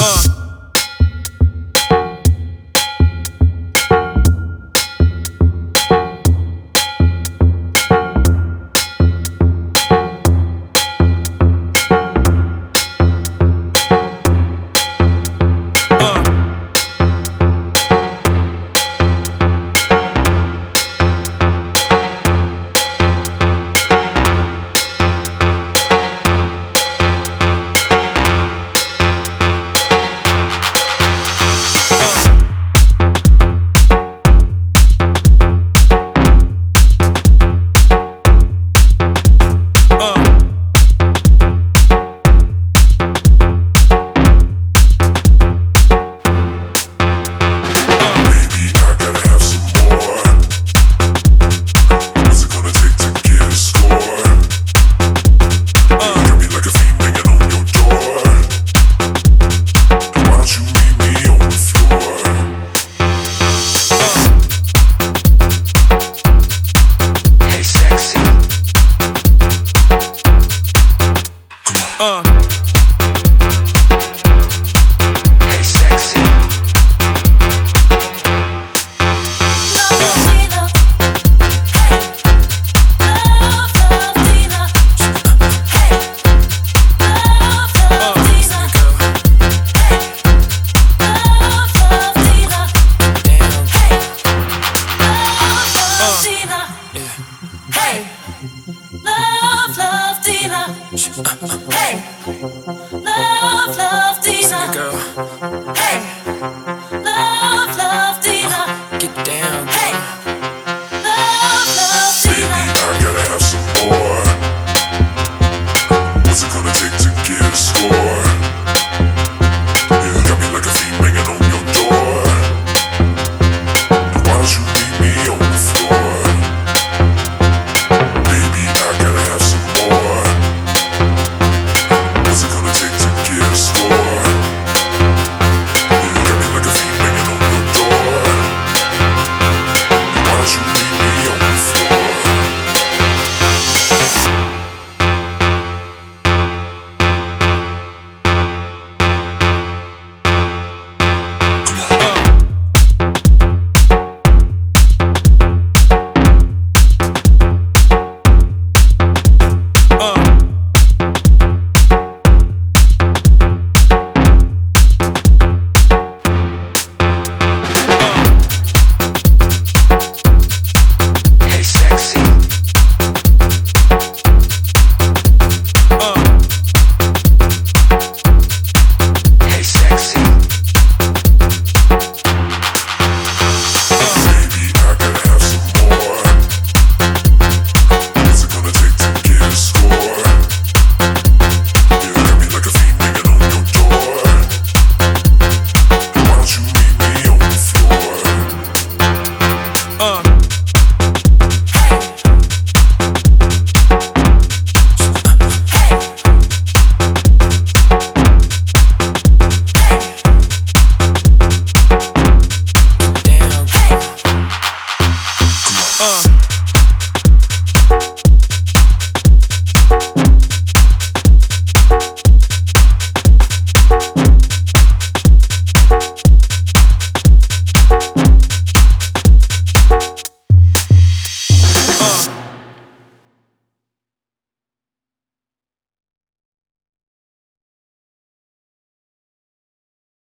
Hey, love, Dina. Girl. Hey, love, Dina. Get down. Hey, love, Dina. Baby, I gotta have some more. What's it gonna take to get a score? You got me like a fiend banging on your door. Why don't you meet me on the floor? Baby, I gotta have some more. What's it gonna take to get a score? You got me like a fiend banging on your door. Why don't you meet me on the floor? Damn.